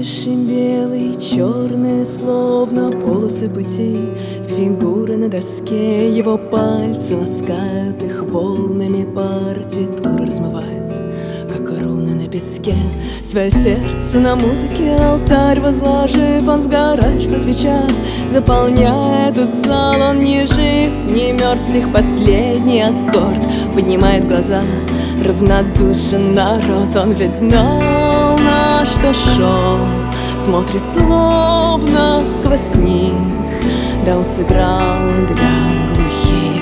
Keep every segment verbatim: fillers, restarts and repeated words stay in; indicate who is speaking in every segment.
Speaker 1: тиши белый, черные, словно полосы пути. Фигуры на доске, его пальцы ласкают их волнами. Партитура размывается, как руны на песке. Свое сердце на музыке, алтарь возложив, он сгорает, что свеча заполняет этот зал. Он не жив, не мертв, стих последний аккорд поднимает глаза, равнодушен народ. Он ведь знал, на что шел, смотрит словно сквозь них. Да, он сыграл для глухих.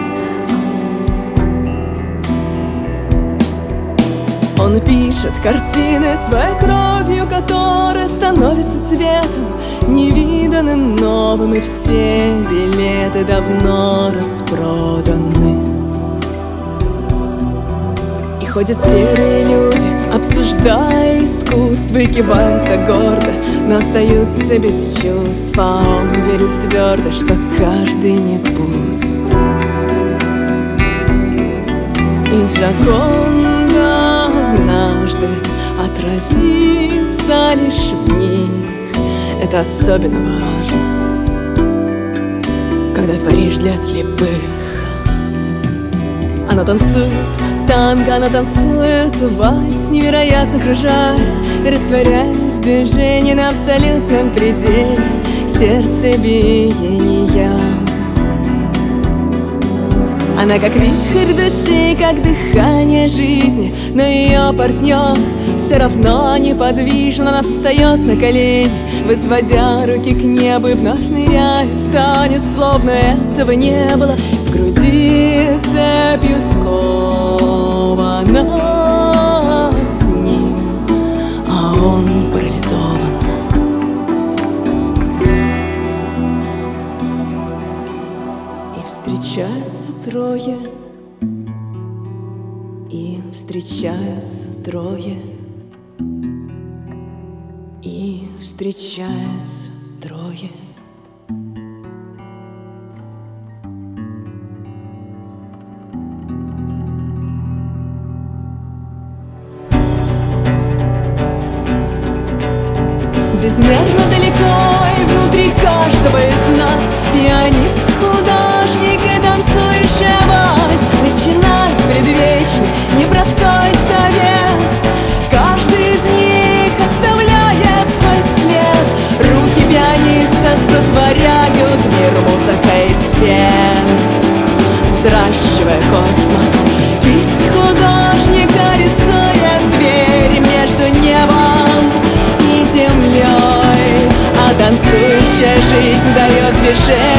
Speaker 1: Он пишет картины своей кровью, которая становится цветом невиданным, новым, и все билеты давно распроданы. И ходят серые люди, обсуждая искусство, и кивают так гордо, но остаются без чувств. А он верит твердо, что каждый не пуст. И Джоконда однажды отразится лишь в них. Это особенно важно, когда творишь для слепых. Она танцует танго, она танцует вальс, невероятно кружась и растворяясь в движении на абсолютном пределе сердцебиения. Она как вихрь души, как дыхание жизни, но ее партнер все равно неподвижно. Она встает на колени, возводя руки к небу, и вновь ныряет в танец, словно этого не было. В груди цепью скована с ним, а он парализован. И встречаются трое, и встречаются трое, и встречаются трое. Безмерно далеко и внутри каждого из нас пианист, художник и танцующая мать. Начинай предвечный, непростой совет. Каждый из них оставляет свой след. Руки пианиста сотворяют мир, музыка и свет, взращивая космос. Кисть художника рисует двери между небом и землей, а танцующая жизнь дает движение.